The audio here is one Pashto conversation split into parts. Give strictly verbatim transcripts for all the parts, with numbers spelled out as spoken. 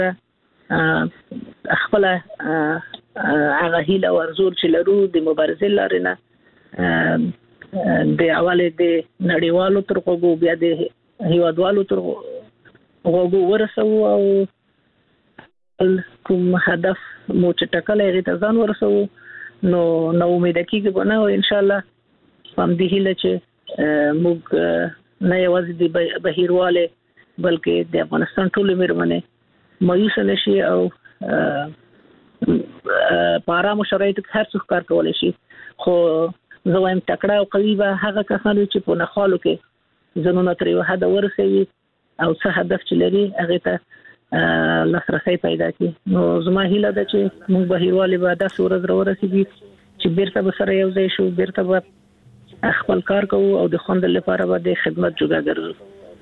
خپل هغه هیله ورزور چې لرو د مبارزې لارنه د اواله د نړیوالو ترغو بیا د هیوادوالو ترغو ورسو او کوم هدف مو چې ټاکلې غته ځان ورسو نو نو امید کیږي بنه او ان شاء الله هم دې هیله چې موږ نه یوازې د بهیرواله بلکې د افغانستان ټول میرمنې مایوس نشي او پارا مشرعت هر څه کار کولای شي خو زه وایم تکړه او قوي به هغه کسان چې په نخالو کې زنونه تر یو حد ورسوي او څه هدف چې لري هغه ته لاسرسي پیدا کړي نو زما هیله ده چې موږ بهیرواله به د سورز ورسېږي چې بیرته به سره یو ځای شو بیرته به خپل کار کوو او د خوند لپاره به د خدمت جوګه ګرځو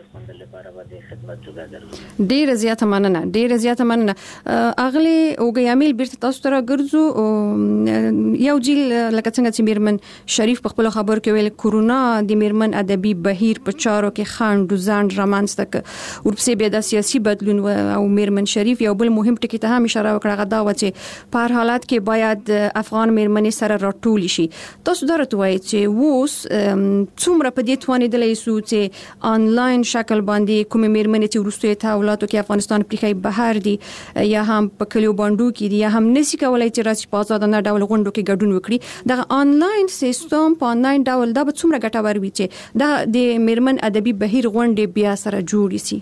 ډیر زیاته مننه ډیر زیاته مننه اغلی اوګیامل بیرته تاسو ته راګرځو یو جیل لکه څنګه چې میرمن شریف په خپل خبر کې ویل کورونا د میرمن ادبي بهیر په چارو کې خاند ځان رامنځته ک ورپسې به د سیاسي بدلون او میرمن شریف یو بل مهم ټکی ته هم اشاره وکړه غدا و چې په هر حالت کې باید افغان میرمنې سره راټول شي تاسو درته وایي چې ووس څومره په دې توانیدلې سو چې آنلاین شکل باندې کوم میرمنې چې ورستوي تاولاتو کې افغانستان پرخای بهر دي یا هم په کلیو باندې کې دي یا هم نسی کولای چې راځي په آزادانه ډول غونډو کې ګډون وکړي دا آنلاین سیستم په آنلاین ډول دا به څومره ګټور وي چې دا د میرمن ادبي بهیر غونډې بیا سره جوړ شي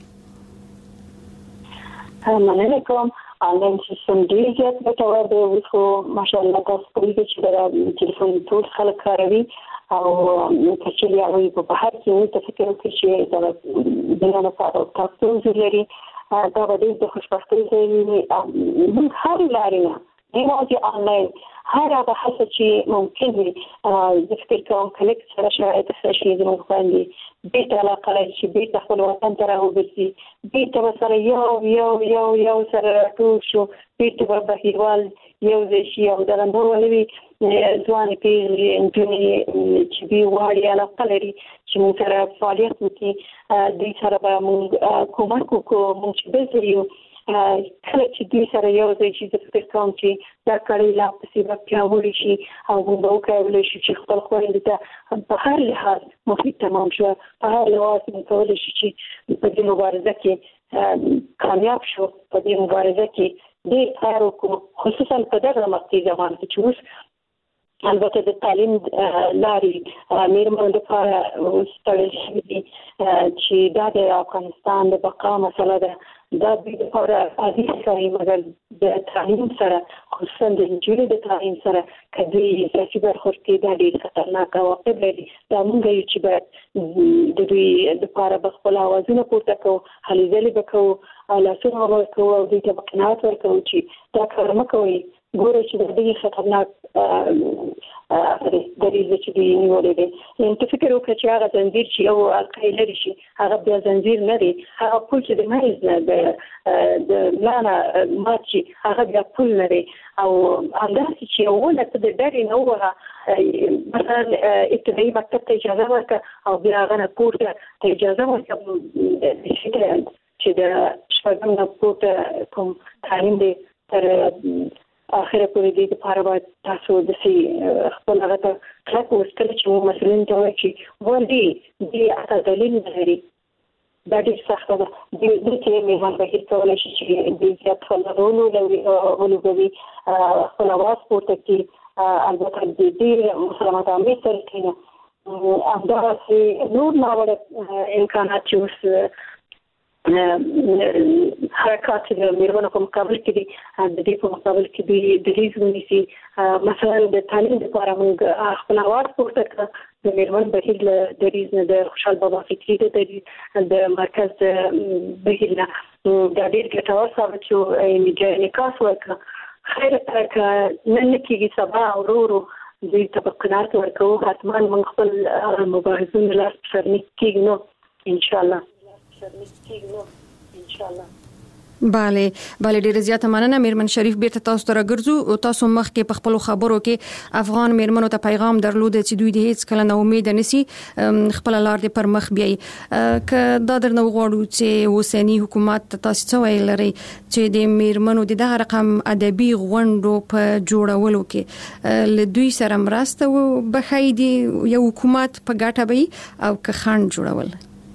مننه کوم آنلاین سیستم ډیر زیات ګټور دی خو ماشاءالله تاسو کولی چې دا ټلیفون ټول خلک کاروي او چې یو په بهر کې نو تفکر وکړي چې دا د نن لپاره تاسو لري دا به د خوشبختۍ ځای موږ هر لارې نه یوازې آنلاین هر هغه هڅه چې ممکن وي د فکر کوم کلیک سره شرایط سره زموږ باندې بیت علاقه لري چې بیت خپل وطن ته راوځي بیت سره یو یو یو یو سره ټول شو بیت په بهیروال یو ځای یو درنده ولوي ځوان پیغلي انټونی چې بي واړی علاقه لري چې موږ سره فعالیت وکړي د سره به موږ کومک وکړو موږ چې بزریو کله چې دوی سره یو ځای چې د فکر کوم چې دا کړي لا پسې به پیاوړي شي او موږ وکړو چې خپل خويندې ته په هر لحاظ مفید تمام شو په هر لحاظ موږ کولای شي چې په دې مبارزه کې کامیاب شو په دې مبارزه کې ډېر کار وکړو خصوصا په دغه وختي زمانه کې چې البته د تعلیم لاري میرمنو لپاره ستړي شوي دي چې دا د افغانستان د بقا مسله ده دا د لپاره عادي شي مګر د تعلیم سره خصوصا د انجیل د تعلیم سره کدي چې برخورد کې دا ډېر خطرناک واقع دی دا موږ یو چې د دوی لپاره بخپل اوازونه پورته کوو هلې ځلې وکړو او لاسونه ورکوو او دوی ته قناعت ورکوو چې دا کار مه کوئ ګوره چې د دې خطرناک دریځ چې دی نیولې دی نو ته فکر وکړه چې هغه زنجیر چې یو القاعده لري شي هغه بیا زنجیر نه دی هغه پول چې د مریض نه د لانا ماچي هغه بیا پول نه دی او همداسې چې اوله ته د ډېرې نه وره مثلا ابتدایي مکتب ته اجازه ورکړه او بیا هغه نه پورته ته اجازه ورکړه چې د شپږم نه پورته کوم تعلیم دی تر اخره پورې دې لپاره باید تاسو د سي خپل هغه ته کلک وستل چې موږ مسلمان ته وایي چې ولې دې اته دلیل لري دا ډېر سخت ده د دې میوان به هیڅ کولای شي چې دې ځات خلونو ولوي خپل اواز پورته کړي البته دې مسلمانانو امید سره کړي همداسې نور ناوړه امکانات چې اوس حرکات د میرمنو په مقابل کې دي د دې په مقابل کې دي د دې ونیسي مثلا د تعلیم لپاره موږ خپل اواز پورته کړ د میرمن بهیر د دریز نه د خوشحال بابا فکري د د مرکز بهیر نه د ډېر ګټور ثابت شو میډیا نکاس وکړه خیر تک نن کېږي سبا ورورو دوی ته په قناعت ورکوو حتما موږ خپل مبارزون لاس سرنیک کېږو ان شاء الله ان شاء الله bale bale ډیر زیاته مننه میرمن شریف بیرته تاسو ته راګرځو. تاسو مخکې په خپل خبرو کې افغان میرمنو ته پیغام درلود چې دوی د هیڅ کله نه امید نسی خپل لار دې پر مخ بیاي. ک دا درنه غواړو چې اوسنی حکومت تاسو څه ویل لري چې د میرمنو د دغه رقم ادبي غونډو په جوړولو کې له دوی سره مرسته وبخیدي یو حکومت په ګټه وي او که خان جوړول.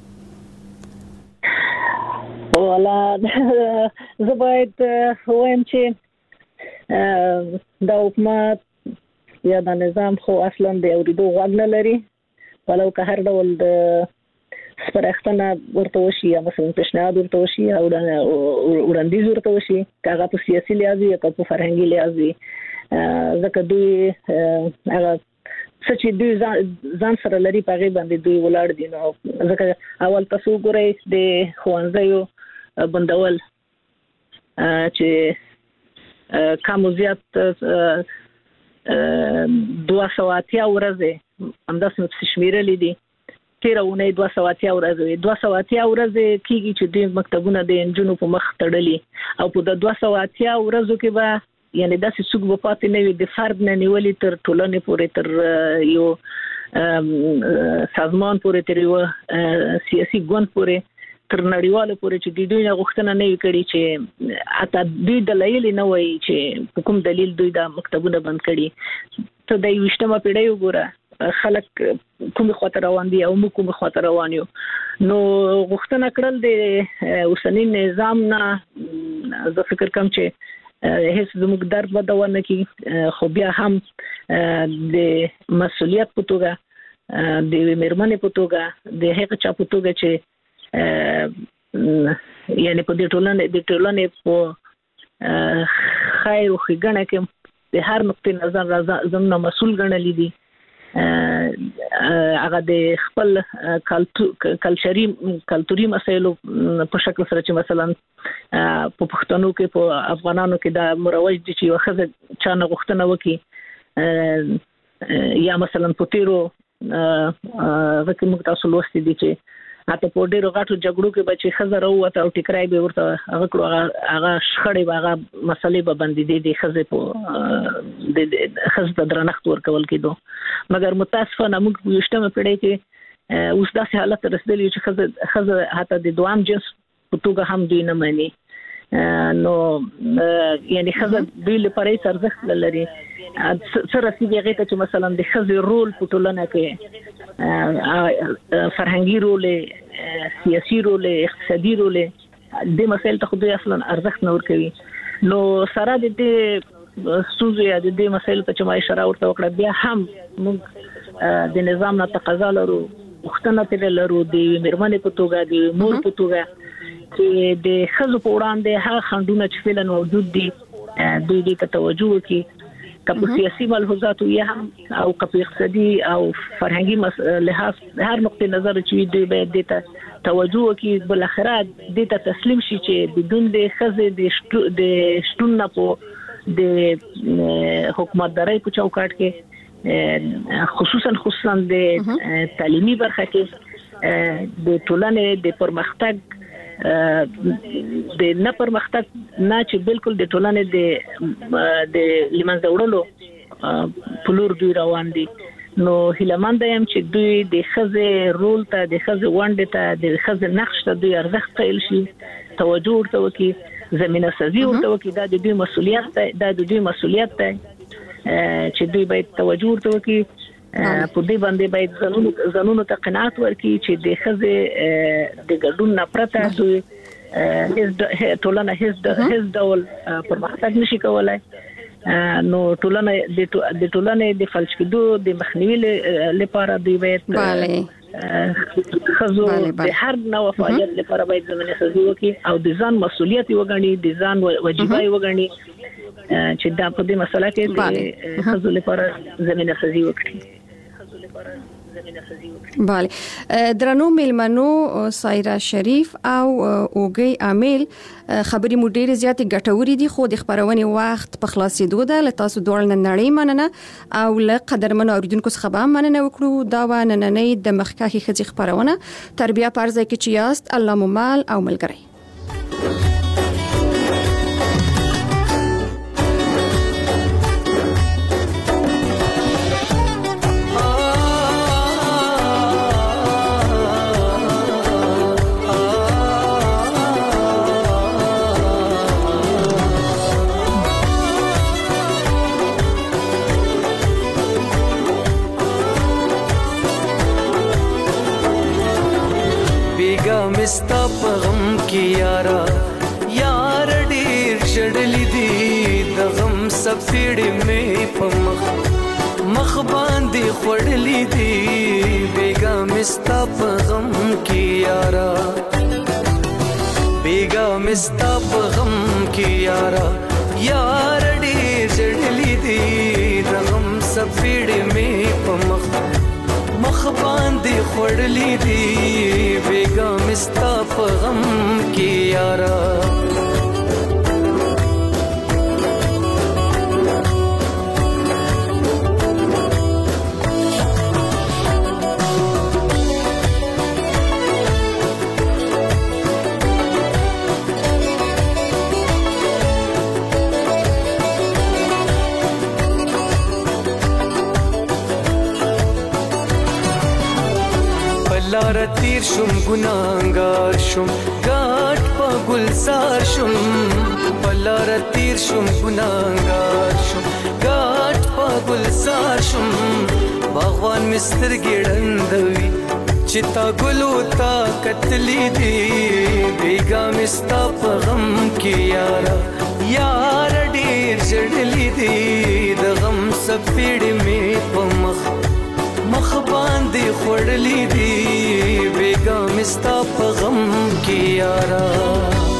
ولا زه باید وایم چې دا حکومت یا دا نظام خو اصلا د اوریدو غوږ نه لري، ولو که هر ډول د سپارښتنه ورته وشي یا مثلا پیشنهاد ورته وشي او وړاندیز ورته وشي، که هغه په سیاسي لحاظ یا په فرهنګي لحاظ وي، ځکه دوی هغه څه چې دوی ځان سره لري په هغې باندې دوی ولاړ دي. نو ځکه اول تاسو وګورئ د ښوونځیو بندول چې کم زیات دوه سوه اتیا ورځې همداسې مې شمیرلې دي، تېره اونۍ دوه سوه اتیا ورځې دوه سوه اتیا ورځې کېږي چې دوی مکتبونه د نجونو په مخ تړلي، او په د دوه سوه اتیا ورځو کې به یعنی داسې څوک به پاتې نه وي د فرد نه نیولې تر ټولنې پورې، تر یو سازمان پورې، تر یو سیاسي ګوند پورې، تر نړیوالو پورې چې دوی نه غوښتنه نه وي کړې چې حتی دوی دلایل نه وایي چې په کوم دلیل دوی دا مکتبونه بند کړي. ته د یویشتمه پیړۍ وګوره خلک کومې خواته روان دي او موږ کومې خواته روان یو. نو غوښتنه کړل د اوسني نظام نه زه فکر کوم چې هیڅ زموږ درد به دوام نه کوي، خو بیا هم د مسؤلیت په توګه د میرمنې په توګه د هغه چا په توګه چې یعنی په دې ټولنې د ټولنې په خیر او ښېګڼه کې د هر نقطې نظر زموږ مسؤل ګڼلي دي. هغه د خپل کلچري کلتوري مسایلو په شکل سره چې مثلا په پښتنو کې په افغانانو کې دا مروج دي چې یو ښځه چا نه غوښتنه وکړي، یا مثلا په تیرو هغه کې موږ تاسو لوستي دي چې حتی په ډېرو غټو جګړو کې به چې ښځه راووته او ټیکری به ورته هغه کړو، هغه شخړې به هغه مسلې به بندېدې د ښځې په د ښځې ته درنښت ورکول کېدو. مګر متاسفانه موږ په یویشتمه پیړۍ کې اوس داسې حالت ته رسېدلي چې ښځه ښځه حتی د دوام جنس په توګه هم دوی نه مني. نو یعنی ښځه دوی لپاره هېڅ ارزښت نه لري. څه رسېږي هغې ته چې مثلا د ښځې رول په ټولنه کې فرهنګي رول، سیاسي رول، اقتصادي رول، د مسایل ته خو دوی اصلا ارزښت نه ورکوي. نو سره د دې ستونزو یا د دې مسایلو ته چې ما اشاره ورته وکړه، بیا هم موږ د نظام نه تقاضا لرو، غوښتنه ترې لرو د میرمنې په توګه، د مور په توګه، چې د ښځو په وړاندې هغه خنډونه چې فعلا موجود دي دوی دې ته توجه وکړي، که په سیاسي ملحوظاتو یا هم او که په اقتصادي او فرهنګي لحاظ هر نقطې نظر چې دوی باید دې ته توجه وکړي، بالاخره دې ته تسلیم شي چې بدون د ښځې د شتون نه په د حکومتدارۍ په چوکاټ کې خصوصا خصوصا د تعلیمي برخه کې د ټولنې د پرمختګ د نه پرمختګ نه چې بالکل د ټولنې د د لمنځه وړلو په لور دوی روان دي. نو هیلهمنده یم چې دوی د ښځې رول ته، د ښځې ونډې ته، د ښځې نقش ته دوی ارزښت قایل شي، توجه ورته وکړي، زمینه سازي ورته وکړي. دا د دوی مسؤلیت دی، دا د دوی مسؤلیت دی چې دوی باید توجه ورته وکړي. په دې باندې باید زنونو زنونو ته قناعت ورکړي چې د ښځې د ګډون نه پرته دوی هیڅ ټولنه هیڅ ډول پرمختګ نشي کولای. نو ټولنه د ټولنې د فلج کېدو د مخنیوي لپاره دوی باید ښځو د هر نوع فعالیت لپاره باید زمینه سازي وکړي او د ځان مسؤلیت وګڼي، د ځان وجیبه وګڼي چې دا په دې مسله کې د ښځو لپاره زمینه سازي وکړي. بله درنو میلمنو سایرا شریف او اوګي عامل خبرې مو ډېرې زیاتې ګټورې دي، خو د خبرونې وخت په خلاصېدو ده. له تاسو دواړو نه نړۍ مننه او له قدرمنو اوریدونکو څخه به هم مننه وکړو. دا وه نننۍ د مخکښې ښځې خبرونه. تربیه په هر ځای کې چې یاست، الله مو مل او ملګری. جړلې دي د غم سپېړې مې په مخ مخ باندې خوړلې دي بیګا مستا په غم کې یارا بیګا مستا په غم کې یارا یار ډېر جړلې دي د غم سپېړې مې په مخ مخ باندې خوړلې دي بیګا مستا په غم کې یارا لار تیر شم ګناهګار شم ګاټ په ګلزار شم بلار تیر شم ګناهګار شم ګاټ په ګلزار شم باغوان مستر ګړندوي چتا ګلو تا کتلی دی بیګا مستا په غم کې یارا یار ډېر جړلې دی د غم سپېړې مې په مخ مخ باندې خوړلې دي بیګا مستا په غم کې یارا